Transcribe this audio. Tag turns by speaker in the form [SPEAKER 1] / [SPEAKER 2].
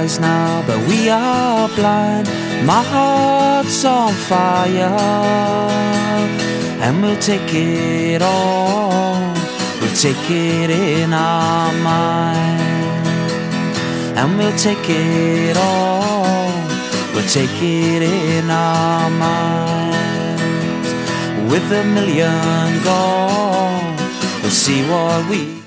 [SPEAKER 1] eyes now, but we are blind. My heart's on fire, and we'll take it all. We'll take it in our mind, and we'll take it all. We'll take it in our minds. With $1 million gone, we'll see what we